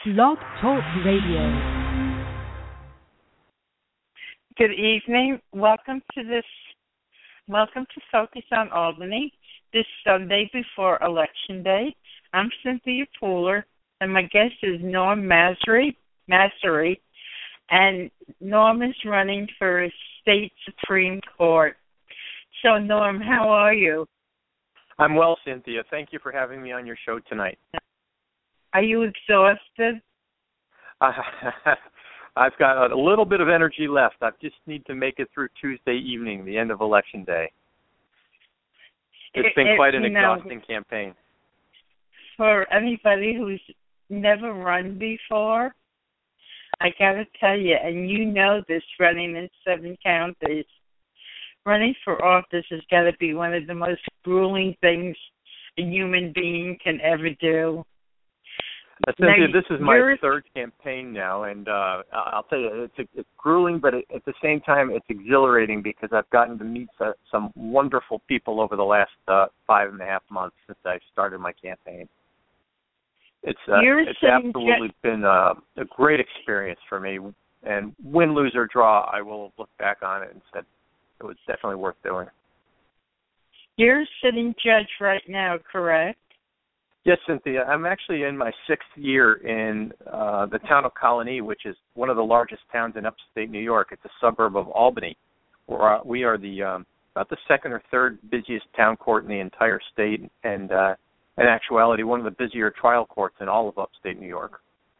Blog Talk Radio. Good evening. Welcome to Focus on Albany, this Sunday before Election Day. I'm Cynthia Pooler, and my guest is Norm Masry, and Norm is running for State Supreme Court. So, Norm, how are you? I'm well, Cynthia. Thank you for having me on your show tonight. Are you exhausted? I've got a little bit of energy left. I just need to make it through Tuesday evening, the end of Election Day. It's been quite an exhausting campaign. For anybody who's never run before, I got to tell you, and you know this, running in 7 counties, running for office has got to be one of the most grueling things a human being can ever do. Cynthia, this is my third campaign now, and I'll tell you, it's grueling, but at the same time, it's exhilarating because I've gotten to meet some wonderful people over the last 5.5 months since I started my campaign. It's absolutely been a great experience for me, and win, lose, or draw, I will look back on it and say it was definitely worth doing. You're a sitting judge right now, correct? Yes, Cynthia. I'm actually in my 6th year in the town of Colonie, which is one of the largest towns in upstate New York. It's a suburb of Albany. We are about the 2nd or 3rd busiest town court in the entire state, and in actuality, one of the busier trial courts in all of upstate New York.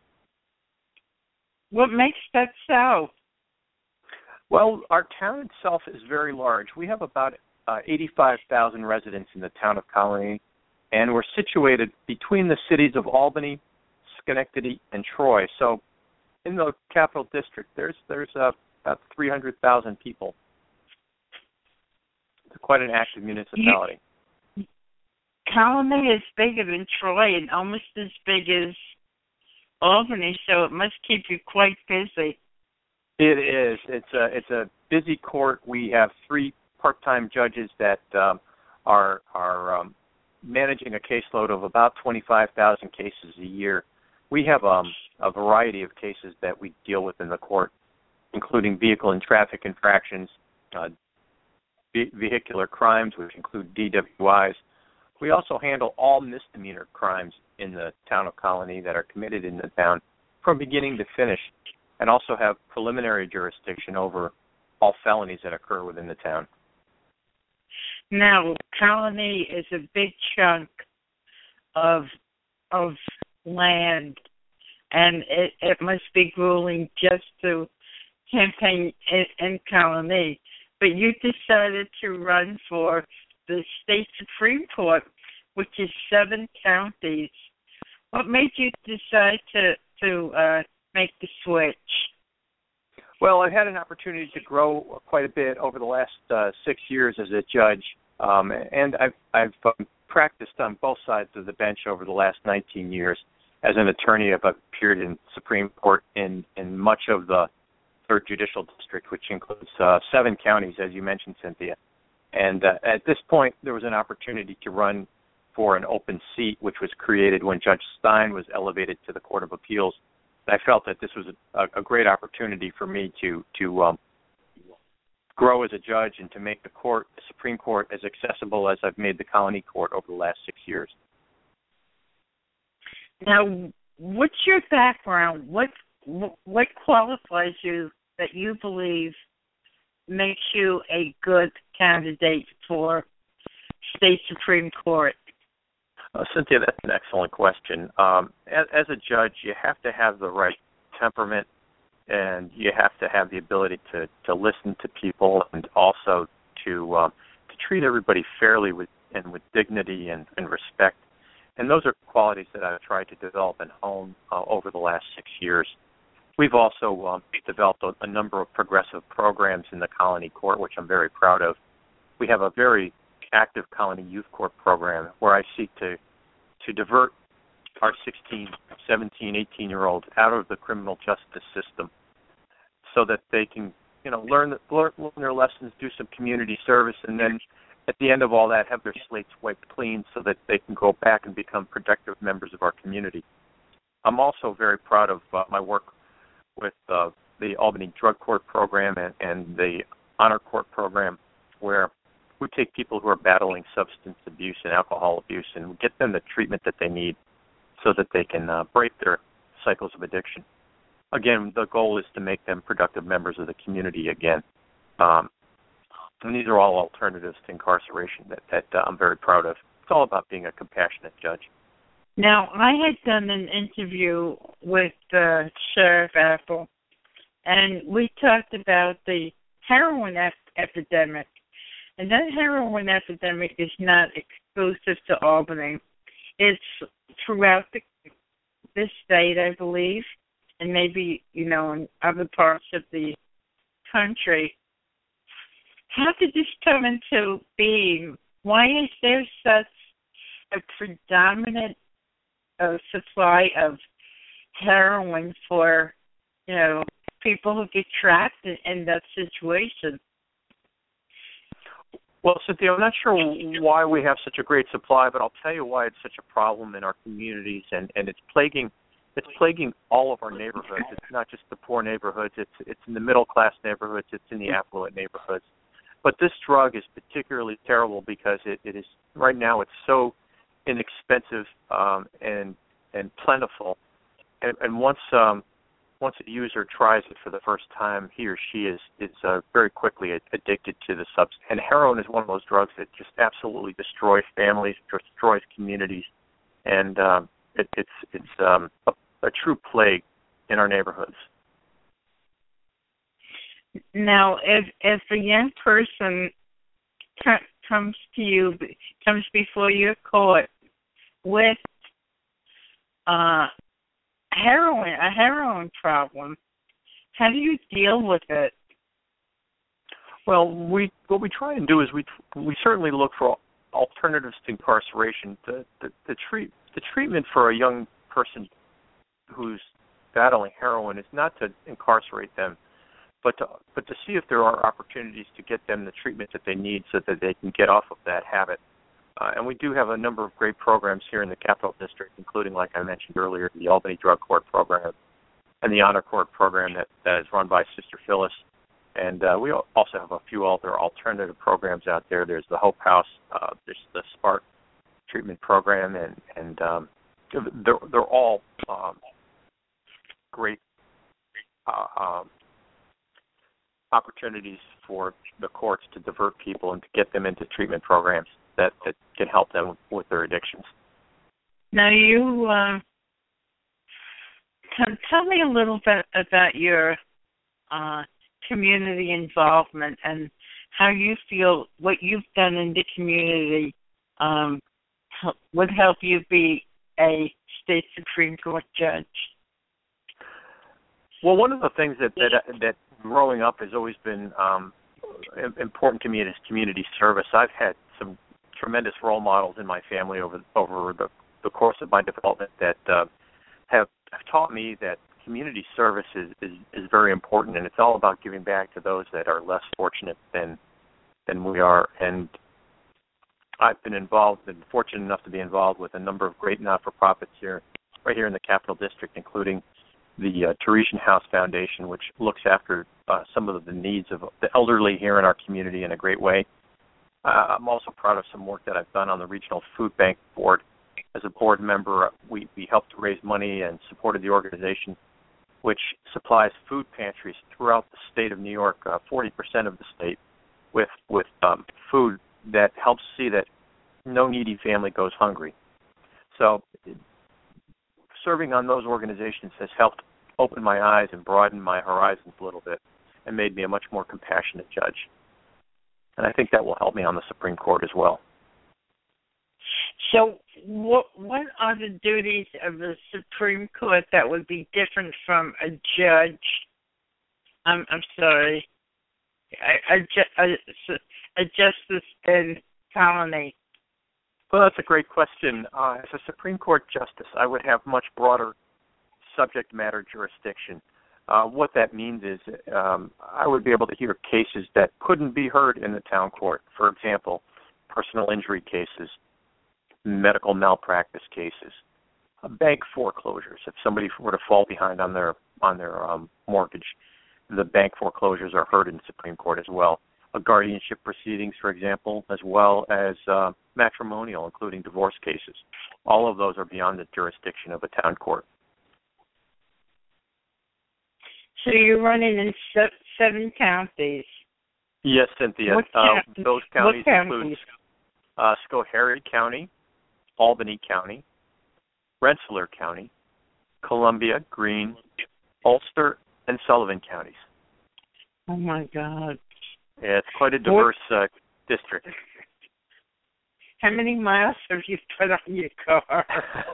What makes that so? Well, our town itself is very large. We have about 85,000 residents in the town of Colonie, and we're situated between the cities of Albany, Schenectady, and Troy. So in the Capital District, there's about 300,000 people. It's quite an active municipality. Colonie is bigger than Troy and almost as big as Albany, so it must keep you quite busy. It is. It's a busy court. We have 3 part-time judges that are managing a caseload of about 25,000 cases a year. We have a variety of cases that we deal with in the court, including vehicle and traffic infractions, vehicular crimes, which include DWIs. We also handle all misdemeanor crimes in the town of Colonie that are committed in the town from beginning to finish, and also have preliminary jurisdiction over all felonies that occur within the town. Now, Colonie is a big chunk of land, and it must be grueling just to campaign in Colonie. But you decided to run for the State Supreme Court, which is 7 counties. What made you decide to make the switch? Well, I've had an opportunity to grow quite a bit over the last 6 years as a judge, and I've practiced on both sides of the bench over the last 19 years. As an attorney, I've appeared in Supreme Court in much of the 3rd Judicial District, which includes 7 counties, as you mentioned, Cynthia. And at this point, there was an opportunity to run for an open seat, which was created when Judge Stein was elevated to the Court of Appeals. I felt that this was a great opportunity for me to grow as a judge and to make the Supreme Court, as accessible as I've made the Colonie Court over the last 6 years. Now, what's your background? What qualifies you that you believe makes you a good candidate for State Supreme Court? Cynthia, that's an excellent question. As a judge, you have to have the right temperament, and you have to have the ability to listen to people, and also to treat everybody fairly with dignity and respect. And those are qualities that I've tried to develop and hone over the last 6 years. We've also developed a number of progressive programs in the Colonie Court, which I'm very proud of. We have a very active Colonie Youth Court program where I seek to divert our 16, 17, 18-year-olds out of the criminal justice system so that they can, learn their lessons, do some community service, and then at the end of all that, have their slates wiped clean so that they can go back and become productive members of our community. I'm also very proud of my work with the Albany Drug Court program and the Honor Court program, where we take people who are battling substance abuse and alcohol abuse and get them the treatment that they need so that they can break their cycles of addiction. Again, the goal is to make them productive members of the community again. And these are all alternatives to incarceration that I'm very proud of. It's all about being a compassionate judge. Now, I had done an interview with Sheriff Apple, and we talked about the heroin epidemic. And that heroin epidemic is not exclusive to Albany. It's throughout the state, I believe, and maybe, in other parts of the country. How did this come into being? Why is there such a predominant supply of heroin for, people who get trapped in that situation? Well, Cynthia, I'm not sure why we have such a great supply, but I'll tell you why it's such a problem in our communities, and it's plaguing all of our neighborhoods. It's not just the poor neighborhoods. It's in the middle class neighborhoods. It's in the affluent neighborhoods. But this drug is particularly terrible because it is right now. It's so inexpensive and plentiful, and once a user tries it for the first time, he or she is very quickly addicted to the substance. And heroin is one of those drugs that just absolutely destroys families, destroys communities, and it's a true plague in our neighborhoods. Now, if a young person comes before your court with a heroin problem, how do you deal with it? Well, what we try and do is we certainly look for alternatives to incarceration. The treatment for a young person who's battling heroin is not to incarcerate them, but to see if there are opportunities to get them the treatment that they need so that they can get off of that habit. And we do have a number of great programs here in the Capital District, including, like I mentioned earlier, the Albany Drug Court program and the Honor Court program that is run by Sister Phyllis. And we also have a few other alternative programs out there. There's the Hope House, there's the Spark treatment program, and they're all great opportunities for the courts to divert people and to get them into treatment programs that can help them with their addictions. Now, you tell me a little bit about your community involvement and how you feel what you've done in the community would help you be a state Supreme Court judge. Well, one of the things that growing up has always been important to me is community service. I've had some tremendous role models in my family over the course of my development that have taught me that community service is very important, and it's all about giving back to those that are less fortunate than we are. And I've been fortunate enough to be involved with a number of great not-for-profits right here in the Capital District, including the Teresian House Foundation, which looks after some of the needs of the elderly here in our community in a great way. I'm also proud of some work that I've done on the Regional Food Bank Board. As a board member, we helped to raise money and supported the organization, which supplies food pantries throughout the state of New York, 40% of the state, with food that helps see that no needy family goes hungry. So serving on those organizations has helped open my eyes and broaden my horizons a little bit and made me a much more compassionate judge. And I think that will help me on the Supreme Court as well. So what are the duties of the Supreme Court that would be different from a judge? I'm sorry, a justice in colony. Well, that's a great question. As a Supreme Court justice, I would have much broader subject matter jurisdiction. What that means is I would be able to hear cases that couldn't be heard in the town court. For example, personal injury cases, medical malpractice cases, bank foreclosures. If somebody were to fall behind on their mortgage, the bank foreclosures are heard in the Supreme Court as well. Guardianship proceedings, for example, as well as matrimonial, including divorce cases. All of those are beyond the jurisdiction of a town court. So you're running in 7 counties. Yes, Cynthia. Those counties include Schoharie County, Albany County, Rensselaer County, Columbia, Greene, Ulster, and Sullivan counties. Oh, my God. Yeah, it's quite a diverse district. How many miles have you put on your car?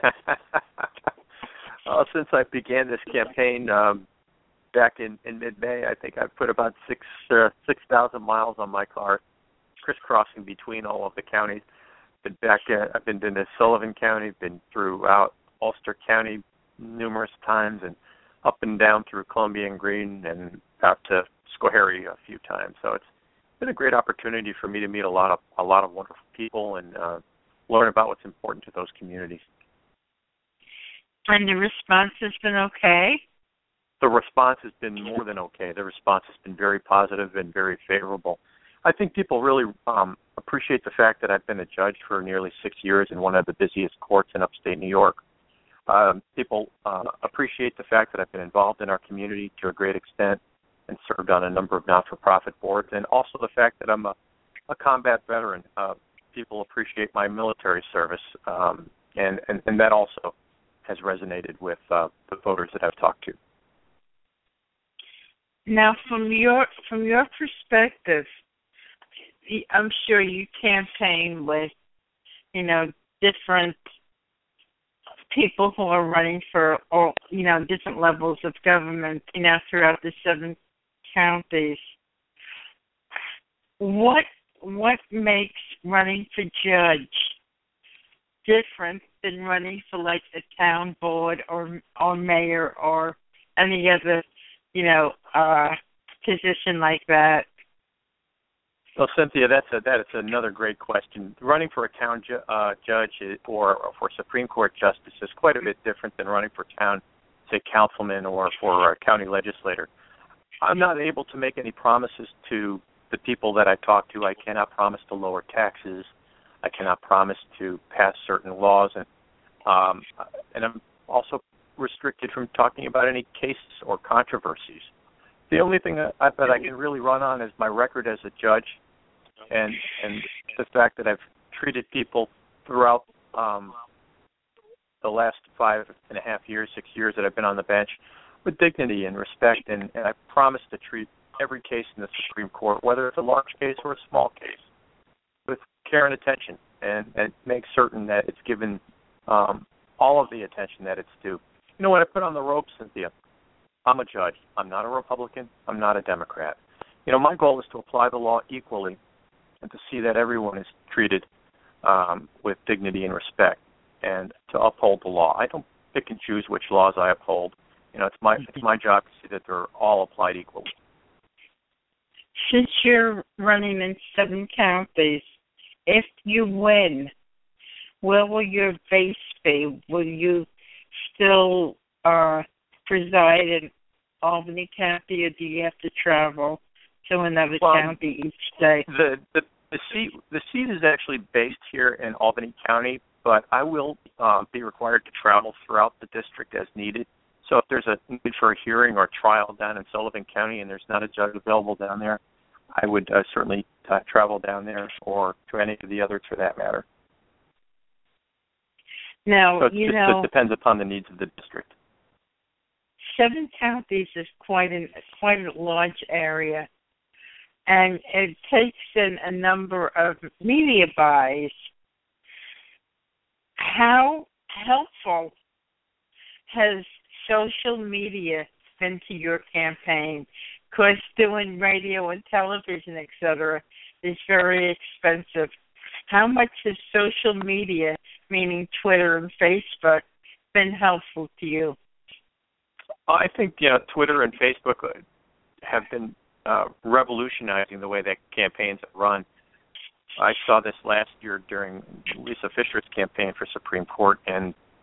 Since I began this campaign back in mid-May, I think I've put about 6,000 miles on my car, crisscrossing between all of the counties. I've been to Sullivan County, been throughout Ulster County numerous times, and up and down through Columbia and Greene, and out to Schoharie a few times. So it's been a great opportunity for me to meet a lot of wonderful people and learn about what's important to those communities. And the response has been okay? The response has been more than okay. The response has been very positive and very favorable. I think people really appreciate the fact that I've been a judge for nearly 6 years in one of the busiest courts in upstate New York. People appreciate the fact that I've been involved in our community to a great extent and served on a number of not-for-profit boards, and also the fact that I'm a combat veteran. People appreciate my military service, and that also has resonated with the voters that I've talked to. Now, from your perspective, I'm sure you campaign with, different people who are running for, different levels of government, throughout the 7 counties. What makes running for judge different than running for like the town board or mayor or any other, position like that? Well, Cynthia, that's another great question. Running for a town judge or for Supreme Court justice is quite a bit different than running for town, say, councilman or for a county legislator. I'm not able to make any promises to the people that I talk to. I cannot promise to lower taxes. I cannot promise to pass certain laws, and I'm also restricted from talking about any cases or controversies. The only thing that I can really run on is my record as a judge, and the fact that I've treated people throughout the last 5.5 years, 6 years that I've been on the bench with dignity and respect, and I promise to treat every case in the Supreme Court, whether it's a large case or a small case, with care and attention, and make certain that it's given all of the attention that it's due. When I put on the robe, Cynthia, I'm a judge. I'm not a Republican. I'm not a Democrat. My goal is to apply the law equally and to see that everyone is treated with dignity and respect, and to uphold the law. I don't pick and choose which laws I uphold. It's my job to see that they're all applied equally. Since you're running in 7 counties, if you win, where will your base be? Will you still preside in Albany County, or do you have to travel to another county each day? The seat is actually based here in Albany County, but I will be required to travel throughout the district as needed. So if there's a need for a hearing or trial down in Sullivan County and there's not a judge available down there, I would certainly travel down there, or to any of the others for that matter. Now, so it depends upon the needs of the district. 7 counties is quite a large area, and it takes in a number of media buys. How helpful has social media been to your campaign? Because doing radio and television, etc., is very expensive. How much has social media, meaning Twitter and Facebook, been helpful to you? I think Twitter and Facebook have been revolutionizing the way that campaigns are run. I saw this last year during Lisa Fisher's campaign for Supreme Court, and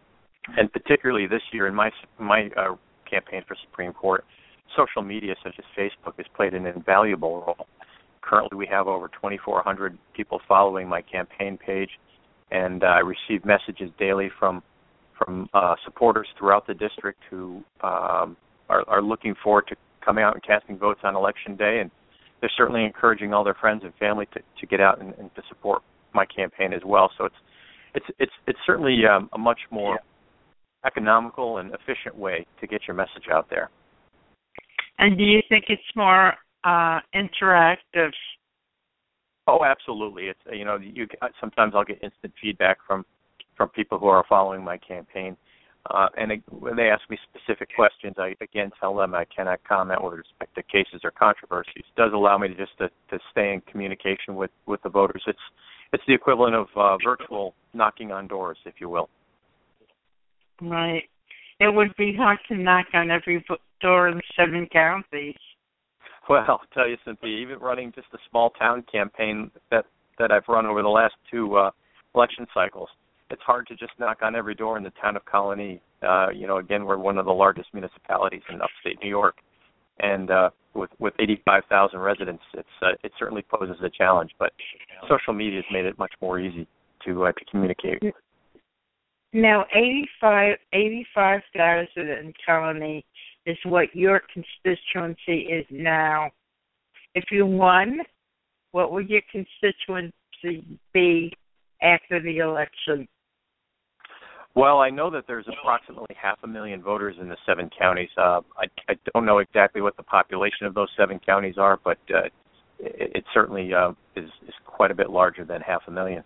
And particularly this year in my campaign for Supreme Court, social media such as Facebook has played an invaluable role. Currently, we have over 2,400 people following my campaign page, and I receive messages daily from supporters throughout the district who are looking forward to coming out and casting votes on Election Day, and they're certainly encouraging all their friends and family to get out and to support my campaign as well. So it's certainly a much more economical and efficient way to get your message out there. And do you think it's more interactive? Oh, absolutely. It's sometimes I'll get instant feedback from people who are following my campaign, and when they ask me specific questions, I again tell them I cannot comment with respect to cases or controversies. It does allow me to stay in communication with the voters. It's the equivalent of virtual knocking on doors, if you will. Right. It would be hard to knock on every door in 7 counties. Well, I'll tell you, Cynthia, even running just a small town campaign that I've run over the last 2 election cycles, it's hard to just knock on every door in the town of Colony. Again, we're one of the largest municipalities in upstate New York, and with 85,000 residents, it certainly poses a challenge. But social media has made it much more easy to communicate. Now, 85,000 in Colony is what your constituency is now. If you won, what would your constituency be after the election? Well, I know that there's approximately 500,000 voters in the 7 counties. I don't know exactly what the population of those 7 counties are, but it certainly is quite a bit larger than 500,000.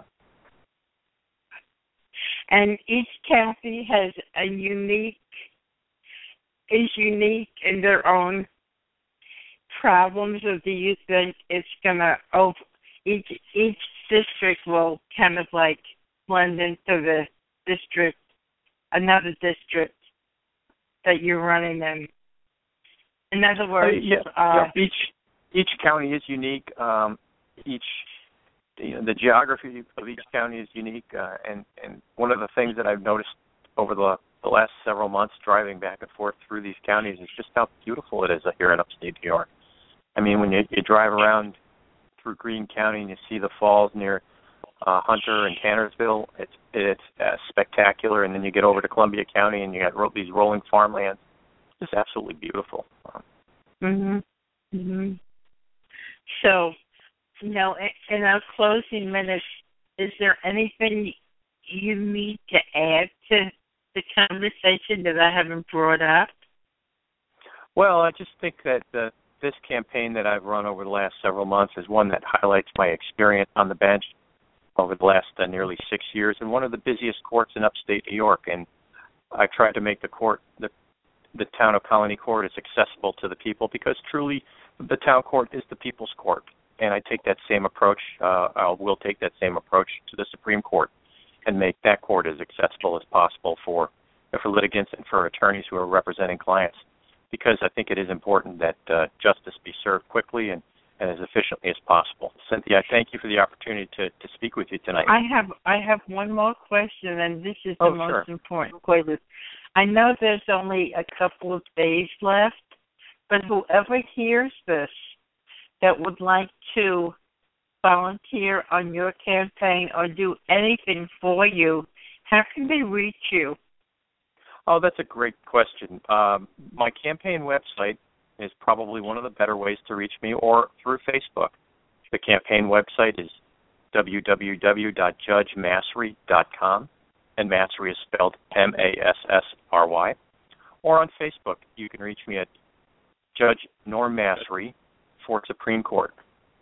And each county has is unique in their own problems, or do you think it's gonna each district will kind of like blend into the another district that you're running in? In other words, each county is unique. The geography of each county is unique, and one of the things that I've noticed over the last several months driving back and forth through these counties is just how beautiful it is here in upstate New York. I mean, when you drive around through Greene County and you see the falls near Hunter and Tannersville, it's spectacular. And then you get over to Columbia County and you got these rolling farmlands. It's just absolutely beautiful. So, in our closing minutes, is there anything you need to add to the conversation that I haven't brought up? Well, I just think that this campaign that I've run over the last several months is one that highlights my experience on the bench over the last nearly 6 years in one of the busiest courts in upstate New York. And I tried to make the town of Colony Court as accessible to the people, because truly the town court is the people's court. And I take that same approach, I will take that same approach to the Supreme Court and make that court as accessible as possible for litigants and for attorneys who are representing clients, because I think it is important that justice be served quickly and as efficiently as possible. Cynthia, I thank you for the opportunity to speak with you tonight. I have one more question, and this is the most important question. I know there's only a couple of days left, but whoever hears this that would like to volunteer on your campaign or do anything for you, how can they reach you? Oh, that's a great question. My campaign website is probably one of the better ways to reach me, or through Facebook. The campaign website is www.judgemasry.com, and Masry is spelled Massry. Or on Facebook, you can reach me at Judge Norm Masry for Supreme Court.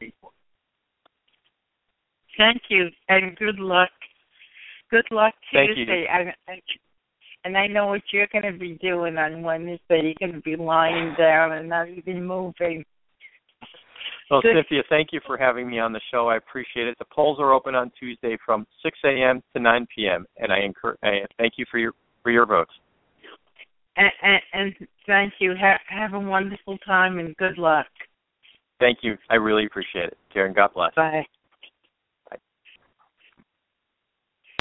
Thank you, and good luck. Good luck Tuesday. And I know what you're going to be doing on Wednesday. You're going to be lying down and not even moving. Well, Cynthia, thank you for having me on the show. I appreciate it. The polls are open on Tuesday from 6 a.m. to 9 p.m., and I thank you for your votes. And thank you. Have a wonderful time and good luck. Thank you. I really appreciate it. Karen, God bless. Bye.